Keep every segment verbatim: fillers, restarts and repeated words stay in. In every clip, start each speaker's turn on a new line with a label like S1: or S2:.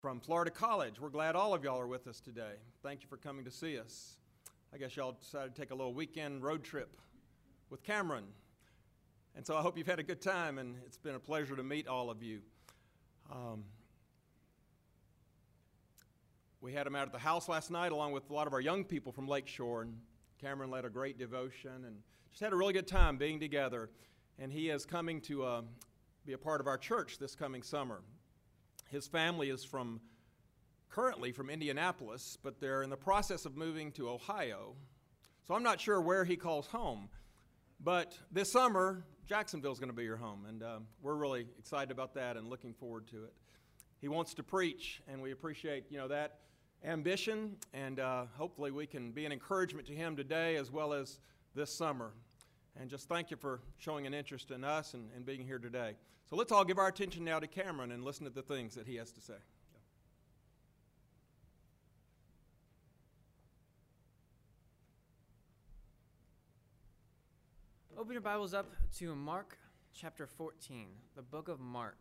S1: from Florida College. We're glad all of y'all are with us today. Thank you for coming to see us. I guess y'all decided to take a little weekend road trip with Cameron. And so I hope you've had a good time, and it's been a pleasure to meet all of you. Um, we had him out at the house last night along with a lot of our young people from Lakeshore, and Cameron led a great devotion and just had a really good time being together. And he is coming to uh, be a part of our church this coming summer. His family is from currently from Indianapolis, but they're in the process of moving to Ohio. So I'm not sure where he calls home. But this summer, Jacksonville is going to be your home, and uh, we're really excited about that and looking forward to it. He wants to preach, and we appreciate, you know, that ambition, and uh, hopefully we can be an encouragement to him today as well as this summer. And just thank you for showing an interest in us and, and being here today. So let's all give our attention now to Cameron and listen to the things that he has to say.
S2: Open your Bibles up to Mark chapter fourteen, the book of Mark.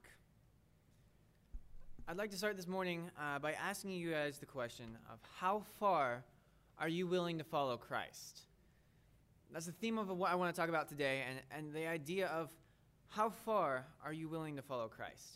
S2: I'd like to start this morning uh, by asking you guys the question of how far are you willing to follow Christ? That's the theme of what I want to talk about today, and, and the idea of how far are you willing to follow Christ?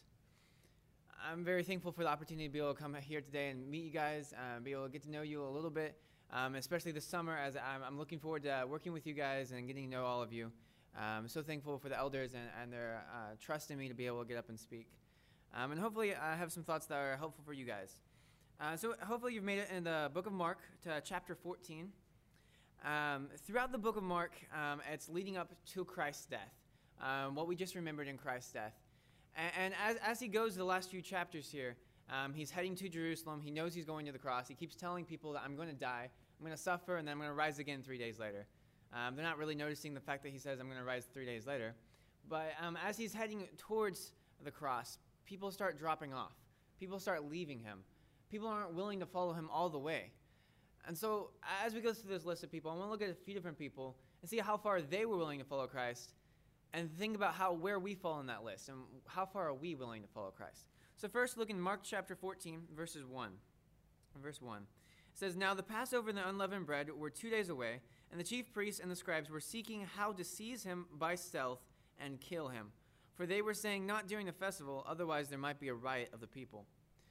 S2: I'm very thankful for the opportunity to be able to come here today and meet you guys, uh, be able to get to know you a little bit. Um, especially this summer, as I'm, I'm looking forward to working with you guys and getting to know all of you. I'm so thankful for the elders and, and their uh, trust in me to be able to get up and speak. Um, and hopefully I have some thoughts that are helpful for you guys. Uh, so hopefully you've made it in the book of Mark to chapter fourteen. Um, throughout the book of Mark, um, it's leading up to Christ's death, um, what we just remembered in Christ's death. And, and as, as he goes the last few chapters here, um, he's heading to Jerusalem. He knows he's going to the cross. He keeps telling people that I'm going to die. I'm going to suffer, and then I'm going to rise again three days later. Um, they're not really noticing the fact that he says, I'm going to rise three days later. But um, as he's heading towards the cross, people start dropping off. People start leaving him. People aren't willing to follow him all the way. And so as we go through this list of people, I want to look at a few different people and see how far they were willing to follow Christ, and think about how where we fall in that list, and how far are we willing to follow Christ. So first, look in Mark chapter fourteen, verses one. Verse one. It says, Now the Passover and the unleavened bread were two days away, and the chief priests and the scribes were seeking how to seize him by stealth and kill him. For they were saying, not during the festival, otherwise there might be a riot of the people.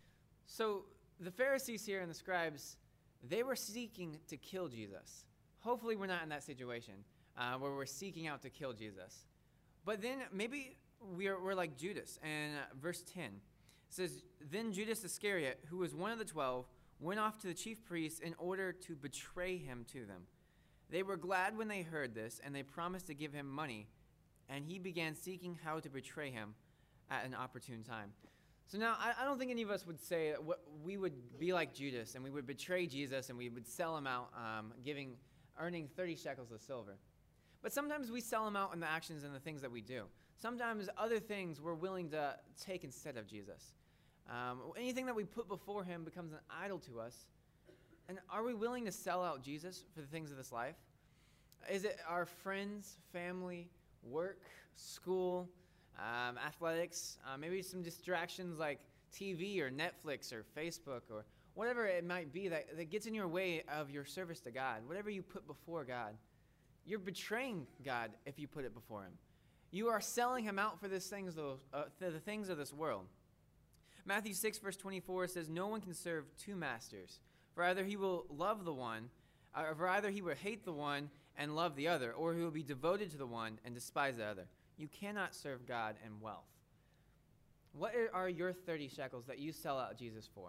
S2: So the Pharisees here and the scribes, they were seeking to kill Jesus. Hopefully we're not in that situation uh, where we're seeking out to kill Jesus. But then maybe we're, we're like Judas. And uh, verse ten says, Then Judas Iscariot, who was one of the twelve, went off to the chief priests in order to betray him to them. They were glad when they heard this, and they promised to give him money, and he began seeking how to betray him at an opportune time. So now, I, I don't think any of us would say that what, we would be like Judas, and we would betray Jesus, and we would sell him out, um, giving, earning thirty shekels of silver. But sometimes we sell him out in the actions and the things that we do. Sometimes other things we're willing to take instead of Jesus. Um, anything that we put before him becomes an idol to us. And are we willing to sell out Jesus for the things of this life? Is it our friends, family, work, school, um, athletics, uh, maybe some distractions like T V or Netflix or Facebook or whatever it might be that, that gets in your way of your service to God? Whatever you put before God, you're betraying God if you put it before him. You are selling him out for these things, though, uh, for the things of this world. Matthew six, verse twenty-four says, No one can serve two masters, for either he will love the one, or for either he will hate the one and love the other, or he will be devoted to the one and despise the other. You cannot serve God and wealth. What are your thirty shekels that you sell out Jesus for?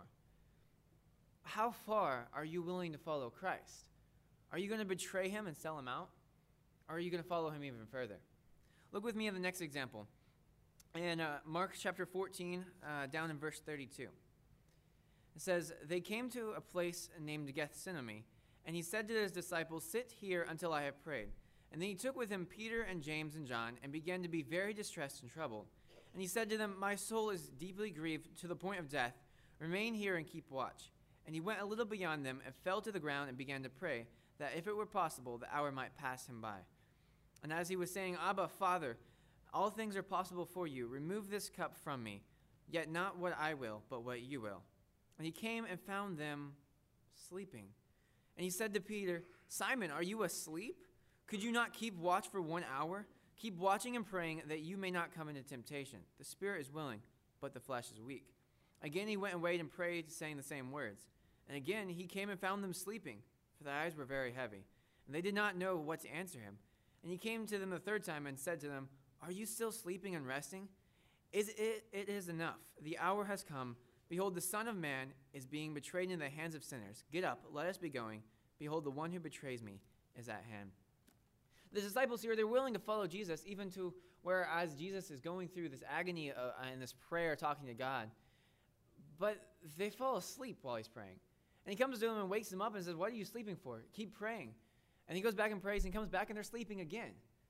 S2: How far are you willing to follow Christ? Are you going to betray him and sell him out? Or are you going to follow him even further? Look with me at the next example. In uh, Mark chapter fourteen, uh, down in verse thirty-two. It says, They came to a place named Gethsemane, and he said to his disciples, Sit here until I have prayed. And then he took with him Peter and James and John, and began to be very distressed and troubled. And he said to them, My soul is deeply grieved to the point of death. Remain here and keep watch. And he went a little beyond them, and fell to the ground and began to pray, that if it were possible, the hour might pass him by. And as he was saying, Abba, Father, all things are possible for you. Remove this cup from me. Yet not what I will, but what you will. And he came and found them sleeping. And he said to Peter, Simon, are you asleep? Could you not keep watch for one hour? Keep watching and praying that you may not come into temptation. The spirit is willing, but the flesh is weak. Again he went away and prayed, saying the same words. And again he came and found them sleeping, for their eyes were very heavy. And they did not know what to answer him. And he came to them the third time and said to them, Are you still sleeping and resting? Is it, it is enough. The hour has come. Behold, the Son of Man is being betrayed into the hands of sinners. Get up, let us be going. Behold, the one who betrays me is at hand. The disciples here, they're willing to follow Jesus, even to where as Jesus is going through this agony uh, and this prayer, talking to God. But they fall asleep while he's praying. And he comes to them and wakes them up and says, What are you sleeping for? Keep praying. And he goes back and prays and comes back and they're sleeping again.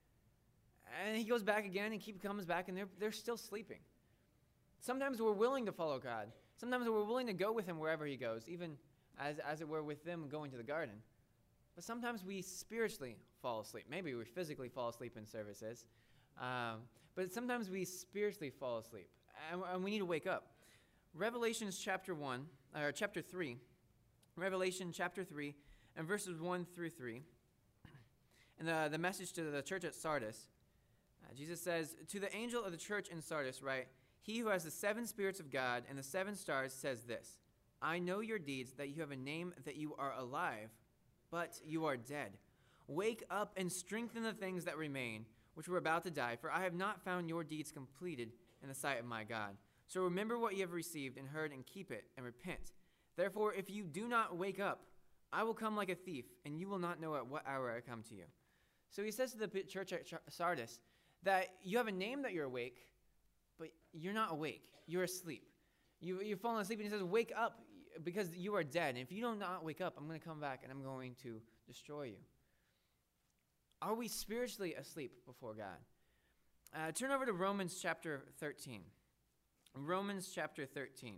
S2: And he goes back again and keep comes back and they're, they're still sleeping. Sometimes we're willing to follow God. Sometimes we're willing to go with him wherever he goes, even as, as it were with them going to the garden. But sometimes we spiritually fall asleep. Maybe we physically fall asleep in services. Um, but sometimes we spiritually fall asleep. And, and we need to wake up. Revelations chapter one, or chapter three. Revelation chapter three, and verses one through three. And the, the message to the church at Sardis. Uh, Jesus says, To the angel of the church in Sardis write, He who has the seven spirits of God and the seven stars says this, I know your deeds, that you have a name, that you are alive, but you are dead. Wake up and strengthen the things that remain, which were about to die, for I have not found your deeds completed in the sight of my God. So remember what you have received and heard, and keep it, and repent. Therefore, if you do not wake up, I will come like a thief, and you will not know at what hour I come to you. So he says to the church at Sardis that you have a name that you're awake, but you're not awake. You're asleep. You, you've fallen asleep, and he says, wake up, because you are dead. And if you do not wake up, I'm going to come back, and I'm going to destroy you. Are we spiritually asleep before God? Uh, turn over to Romans chapter thirteen. Romans chapter thirteen.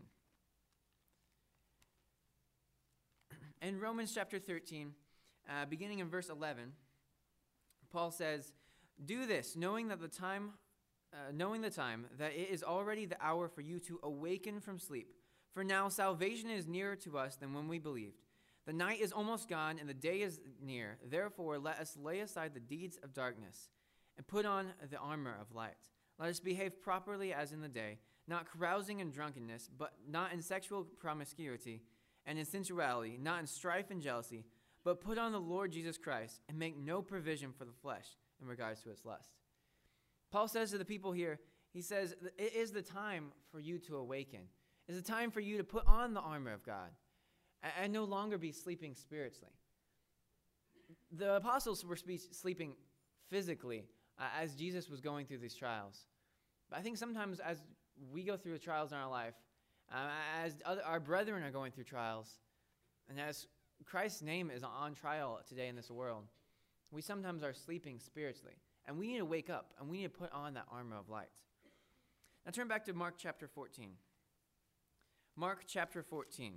S2: In Romans chapter thirteen, uh, beginning in verse eleven, Paul says, Do this, knowing that the time, uh, knowing the time, that it is already the hour for you to awaken from sleep. For now salvation is nearer to us than when we believed. The night is almost gone, and the day is near. Therefore, let us lay aside the deeds of darkness, and put on the armor of light. Let us behave properly as in the day, not carousing in drunkenness, but not in sexual promiscuity, and in sensuality, not in strife and jealousy, but put on the Lord Jesus Christ, and make no provision for the flesh in regards to its lust. Paul says to the people here, he says, it is the time for you to awaken. It's the time for you to put on the armor of God, and, and no longer be sleeping spiritually. The apostles were spe- sleeping physically uh, as Jesus was going through these trials. But I think sometimes as we go through the trials in our life, Uh, as other, our brethren are going through trials, and as Christ's name is on trial today in this world, we sometimes are sleeping spiritually, and we need to wake up, and we need to put on that armor of light. Now turn back to Mark chapter fourteen. Mark chapter fourteen.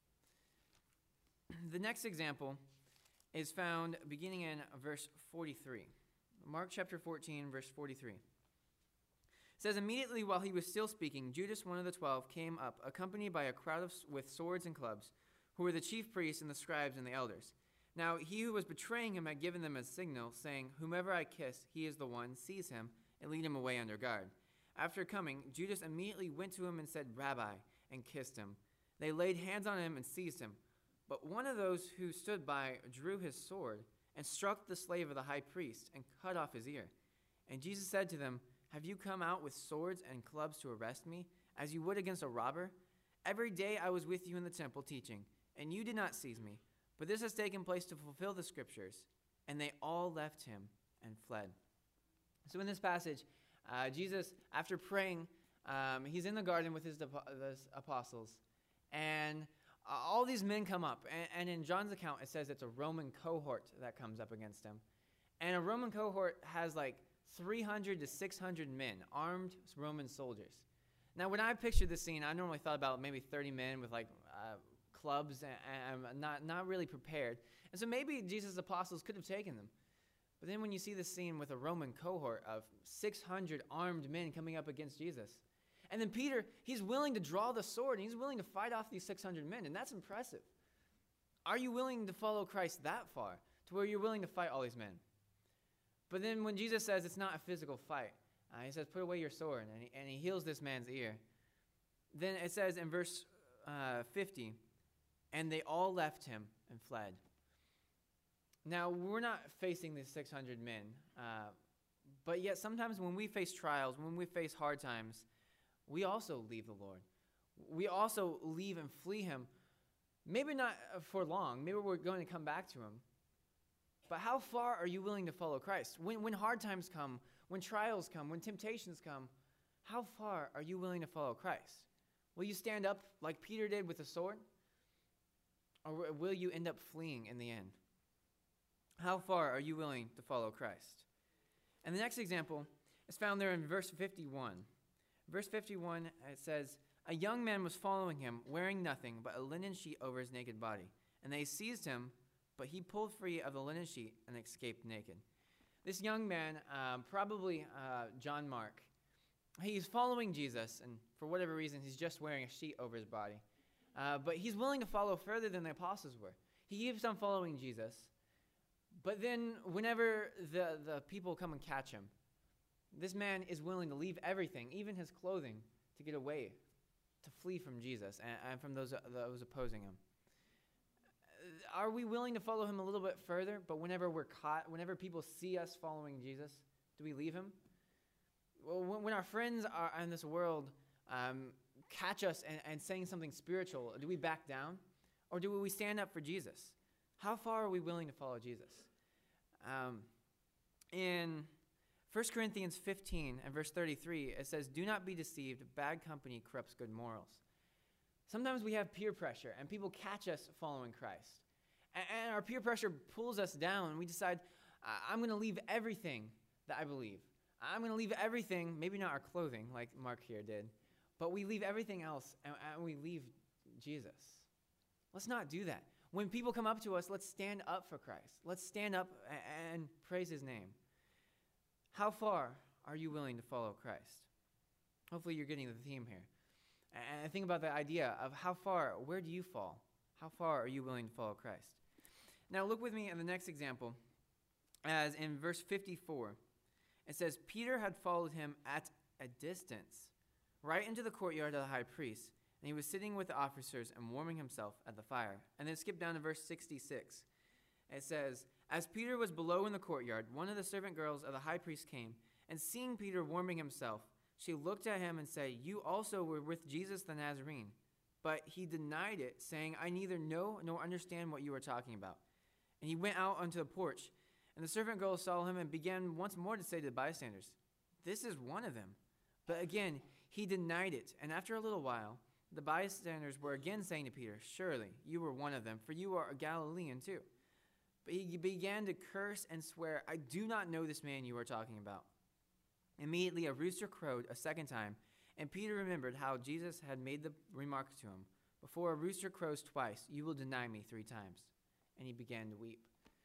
S2: The next example is found beginning in verse forty-three. Mark chapter fourteen, verse forty-three. It says, Immediately while he was still speaking, Judas, one of the twelve, came up, accompanied by a crowd of, with swords and clubs, who were the chief priests and the scribes and the elders. Now he who was betraying him had given them a signal, saying, Whomever I kiss, he is the one, seize him, and lead him away under guard. After coming, Judas immediately went to him and said, Rabbi, and kissed him. They laid hands on him and seized him. But one of those who stood by drew his sword, and struck the slave of the high priest, and cut off his ear. And Jesus said to them, Have you come out with swords and clubs to arrest me, as you would against a robber? Every day I was with you in the temple teaching, and you did not seize me. But this has taken place to fulfill the scriptures. And they all left him and fled. So in this passage, uh, Jesus, after praying, um, he's in the garden with his, his apostles. And uh, all these men come up. And, and in John's account, it says it's a Roman cohort that comes up against him. And a Roman cohort has like three hundred to six hundred men, armed Roman soldiers. Now, when I pictured this scene, I normally thought about maybe thirty men with like uh, clubs and, and not, not really prepared. And so maybe Jesus' apostles could have taken them. But then when you see this scene with a Roman cohort of six hundred armed men coming up against Jesus, And then Peter, he's willing to draw the sword, and he's willing to fight off these six hundred men, and that's impressive. Are you willing to follow Christ that far, to where you're willing to fight all these men? But then when Jesus says it's not a physical fight, uh, he says, put away your sword, and he, and he heals this man's ear. Then it says in verse uh, fifty, and they all left him and fled. Now, we're not facing these six hundred men, uh, but yet sometimes when we face trials, when we face hard times, we also leave the Lord. We also leave and flee him. Maybe not for long. Maybe we're going to come back to him. But how far are you willing to follow Christ? When, when hard times come, when trials come, when temptations come, how far are you willing to follow Christ? Will you stand up like Peter did with a sword? Or will you end up fleeing in the end? How far are you willing to follow Christ? And the next example is found there in verse fifty-one. Verse fifty-one, it says, a young man was following him, wearing nothing but a linen sheet over his naked body. And they seized him, but he pulled free of the linen sheet and escaped naked. This young man, um, probably uh, John Mark, he's following Jesus, and for whatever reason, he's just wearing a sheet over his body. Uh, but he's willing to follow further than the apostles were. He keeps on following Jesus. But then whenever the, the people come and catch him, this man is willing to leave everything, even his clothing, to get away, to flee from Jesus and, and from those, uh, those opposing him. Are we willing to follow him a little bit further, but whenever we're caught, whenever people see us following Jesus, do we leave him? Well, when, when our friends are in this world um, catch us and, and saying something spiritual, do we back down? Or do we stand up for Jesus? How far are we willing to follow Jesus? Um, in First Corinthians fifteen and verse thirty-three, it says, do not be deceived, bad company corrupts good morals. Sometimes we have peer pressure, and people catch us following Christ. And, and our peer pressure pulls us down, and we decide, I'm going to leave everything that I believe. I'm going to leave everything, maybe not our clothing, like Mark here did, but we leave everything else, and, and we leave Jesus. Let's not do that. When people come up to us, let's stand up for Christ. Let's stand up and, and praise his name. How far are you willing to follow Christ? Hopefully you're getting the theme here. And think about the idea of how far, where do you fall? How far are you willing to follow Christ? Now look with me in the next example, as in verse fifty-four. It says, Peter had followed him at a distance, right into the courtyard of the high priest, and he was sitting with the officers and warming himself at the fire. And then skip down to verse sixty-six. It says, as Peter was below in the courtyard, one of the servant girls of the high priest came, and seeing Peter warming himself, she looked at him and said, you also were with Jesus the Nazarene. But he denied it, saying, I neither know nor understand what you are talking about. And he went out onto the porch, and the servant girl saw him and began once more to say to the bystanders, this is one of them. But again, he denied it. And after a little while, the bystanders were again saying to Peter, surely you were one of them, for you are a Galilean too. But he began to curse and swear, I do not know this man you are talking about. Immediately a rooster crowed a second time, and Peter remembered how Jesus had made the remark to him, before a rooster crows twice, you will deny me three times. And he began to weep.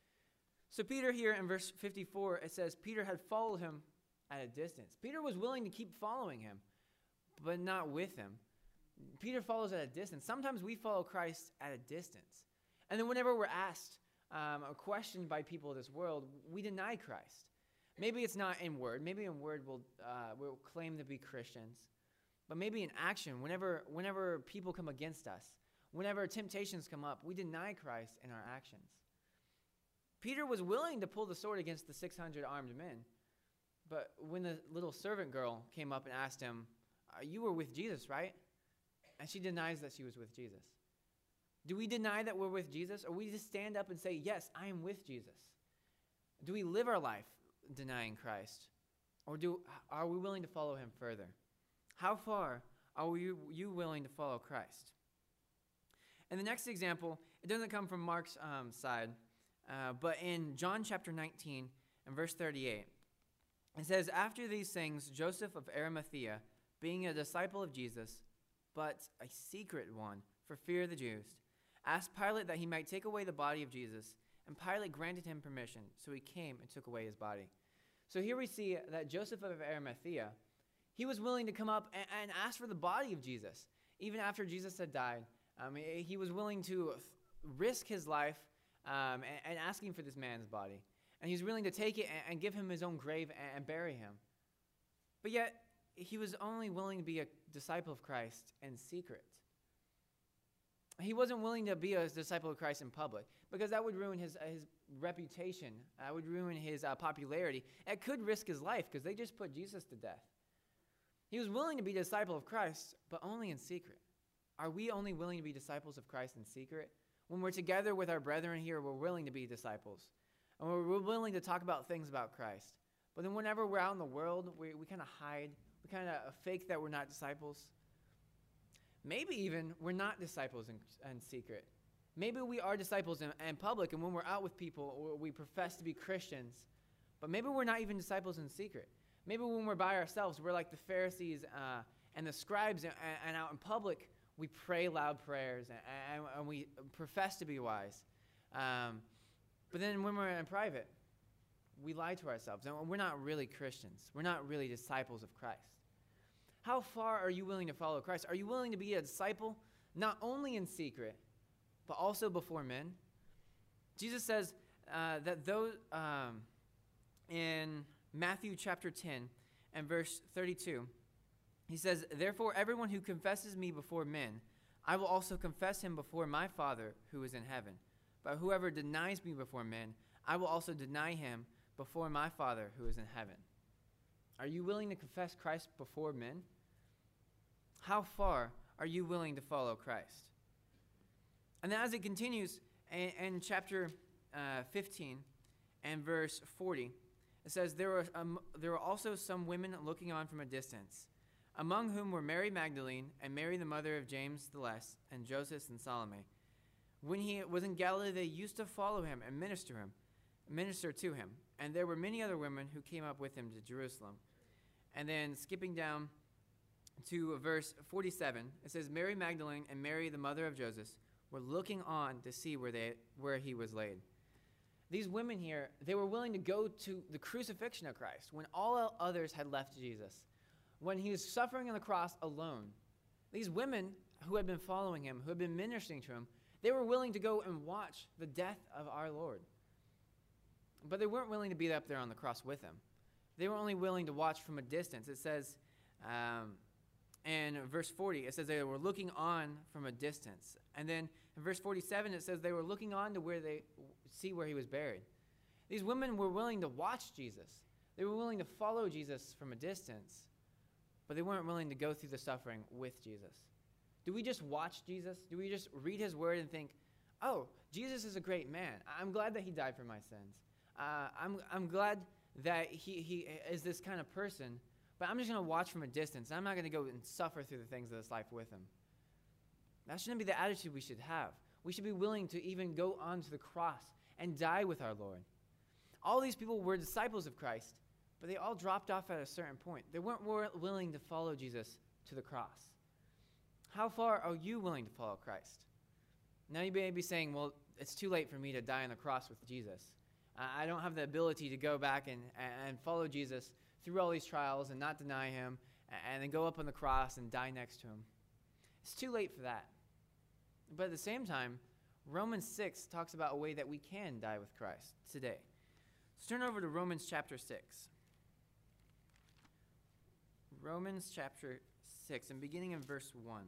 S2: So Peter here in verse fifty-four, it says Peter had followed him at a distance. Peter was willing to keep following him, but not with him. Peter follows at a distance. Sometimes we follow Christ at a distance. And then whenever we're asked um, or questioned by people of this world, we deny Christ. Maybe it's not in word. Maybe in word we'll, uh, we'll claim to be Christians. But maybe in action, whenever, whenever people come against us, whenever temptations come up, we deny Christ in our actions. Peter was willing to pull the sword against the six hundred armed men. But when the little servant girl came up and asked him, uh, you were with Jesus, right? And she denies that she was with Jesus. Do we deny that we're with Jesus? Or we just stand up and say, yes, I am with Jesus? Do we live our life denying Christ? Or do are we willing to follow him further? How far are you, you willing to follow Christ? And the next example, it doesn't come from Mark's um, side, uh, but in John chapter nineteen and verse thirty-eight, it says, after these things, Joseph of Arimathea, being a disciple of Jesus, but a secret one for fear of the Jews, asked Pilate that he might take away the body of Jesus, and Pilate granted him permission, so he came and took away his body. So here we see that Joseph of Arimathea, He was willing to come up and, and ask for the body of Jesus, even after Jesus had died. Um, he, he was willing to th- risk his life um, and, and asking for this man's body. And he was willing to take it and, and give him his own grave and, and bury him. But yet, he was only willing to be a disciple of Christ in secret. He wasn't willing to be a disciple of Christ in public, because that would ruin his, uh, his reputation. That would ruin his uh, popularity. It could risk his life, because they just put Jesus to death. He was willing to be a disciple of Christ, but only in secret. Are we only willing to be disciples of Christ in secret? When we're together with our brethren here, we're willing to be disciples. And we're willing to talk about things about Christ. But then whenever we're out in the world, we, we kind of hide. We kind of fake that we're not disciples. Maybe even we're not disciples in, in secret. Maybe we are disciples in, in public, and when we're out with people, we profess to be Christians. But maybe we're not even disciples in secret. Maybe when we're by ourselves, we're like the Pharisees uh, and the scribes, and, and out in public, we pray loud prayers, and, and, and we profess to be wise. Um, but then when we're in private, we lie to ourselves, and we're not really Christians. We're not really disciples of Christ. How far are you willing to follow Christ? Are you willing to be a disciple, not only in secret, but also before men? Jesus says uh, that those um, in Matthew chapter ten and verse thirty-two, he says, "Therefore everyone who confesses me before men, I will also confess him before my Father who is in heaven. But whoever denies me before men, I will also deny him before my Father who is in heaven." Are you willing to confess Christ before men? How far are you willing to follow Christ? And then as it continues in, in chapter uh, fifteen and verse forty, it says, there were, um, there were also some women looking on from a distance, among whom were Mary Magdalene and Mary the mother of James the Less and Joseph and Salome. When he was in Galilee, they used to follow him and minister him, minister to him. And there were many other women who came up with him to Jerusalem. And then skipping down to verse forty-seven, it says, Mary Magdalene and Mary the mother of Joseph were looking on to see where they where he was laid. These women here, they were willing to go to the crucifixion of Christ when all others had left Jesus, when he was suffering on the cross alone. These women who had been following him, who had been ministering to him, they were willing to go and watch the death of our Lord. But they weren't willing to be up there on the cross with him. They were only willing to watch from a distance. It says um, in verse forty, it says they were looking on from a distance. And then in verse forty-seven, it says they were looking on to where they see where he was buried. These women were willing to watch Jesus. They were willing to follow Jesus from a distance, but they weren't willing to go through the suffering with Jesus. Do we just watch Jesus? Do we just read his word and think, oh, Jesus is a great man. I'm glad that he died for my sins. Uh, I'm, I'm glad that he, he is this kind of person, but I'm just going to watch from a distance. I'm not going to go and suffer through the things of this life with him. That shouldn't be the attitude we should have. We should be willing to even go onto the cross and die with our Lord. All these people were disciples of Christ, but they all dropped off at a certain point. They weren't willing to follow Jesus to the cross. How far are you willing to follow Christ? Now you may be saying, well, it's too late for me to die on the cross with Jesus. I don't have the ability to go back and, and follow Jesus through all these trials and not deny him and then go up on the cross and die next to him. It's too late for that. But at the same time, Romans six talks about a way that we can die with Christ today. Let's turn over to Romans chapter six. Romans chapter six, and beginning in verse one.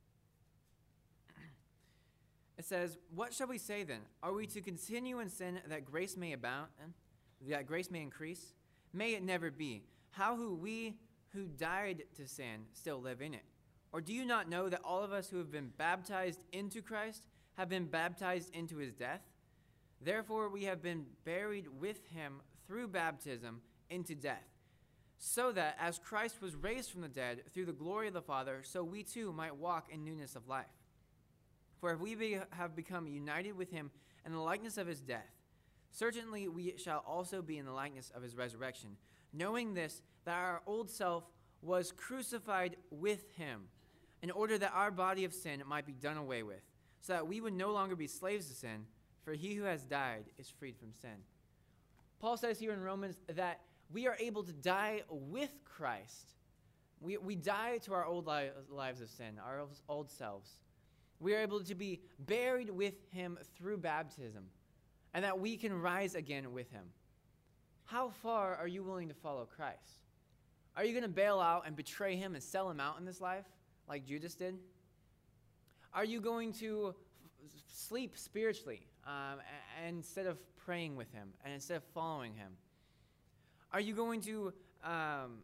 S2: It says, what shall we say then? Are we to continue in sin that grace may abound, that grace may increase? May it never be. How who we who died to sin still live in it? Or do you not know that all of us who have been baptized into Christ have been baptized into his death? Therefore we have been buried with him through baptism into death, so that as Christ was raised from the dead through the glory of the Father, so we too might walk in newness of life. For if we be, have become united with him in the likeness of his death, certainly we shall also be in the likeness of his resurrection, knowing this, that our old self was crucified with him, in order that our body of sin might be done away with, so that we would no longer be slaves to sin, for he who has died is freed from sin. Paul says here in Romans that we are able to die with Christ We, we die to our old li- lives of sin, our old- old selves. We are able to be buried with him through baptism, and that we can rise again with him. How far are you willing to follow Christ? Are you going to bail out and betray him and sell him out in this life like Judas did? Are you going to f- sleep spiritually um, a- instead of praying with him and instead of following him? Are you going to um,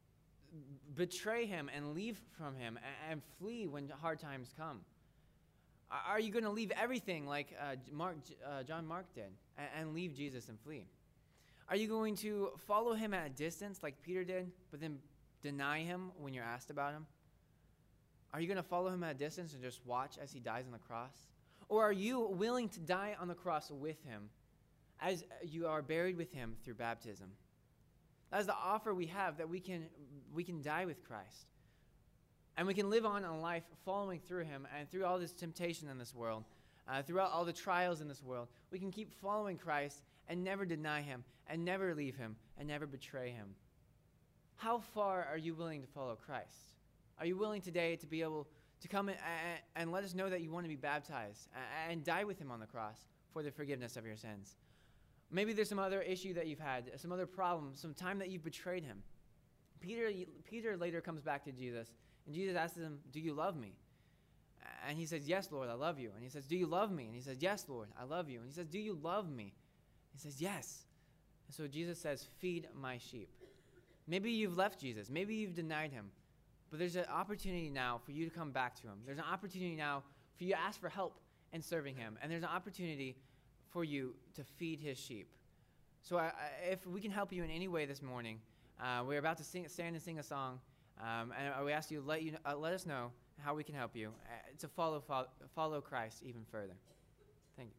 S2: betray him and leave from him and, and flee when hard times come? Are you going to leave everything like uh, Mark, uh, John Mark did and, and leave Jesus and flee? Are you going to follow him at a distance like Peter did, but then deny him when you're asked about him? Are you going to follow him at a distance and just watch as he dies on the cross? Or are you willing to die on the cross with him as you are buried with him through baptism? That is the offer we have, that we can, we can die with Christ. And we can live on in life following through him, and through all this temptation in this world, uh, throughout all the trials in this world, we can keep following Christ and never deny him, and never leave him, and never betray him. How far are you willing to follow Christ? Are you willing today to be able to come and, and let us know that you want to be baptized and die with him on the cross for the forgiveness of your sins? Maybe there's some other issue that you've had, some other problem, some time that you've betrayed him. Peter, Peter later comes back to Jesus, and Jesus asks him, "Do you love me?" And he says, "Yes, Lord, I love you." And he says, "Do you love me?" And he says, "Yes, Lord, I love you." And he says, "Do you love me?" He says, "Yes." And so Jesus says, "Feed my sheep." Maybe you've left Jesus. Maybe you've denied him. But there's an opportunity now for you to come back to him. There's an opportunity now for you to ask for help in serving him. And there's an opportunity for you to feed his sheep. So I, I, if we can help you in any way this morning, uh, we're about to sing, stand and sing a song. Um, and we ask you, let, you uh, let us know how we can help you uh, to follow, follow, follow Christ even further.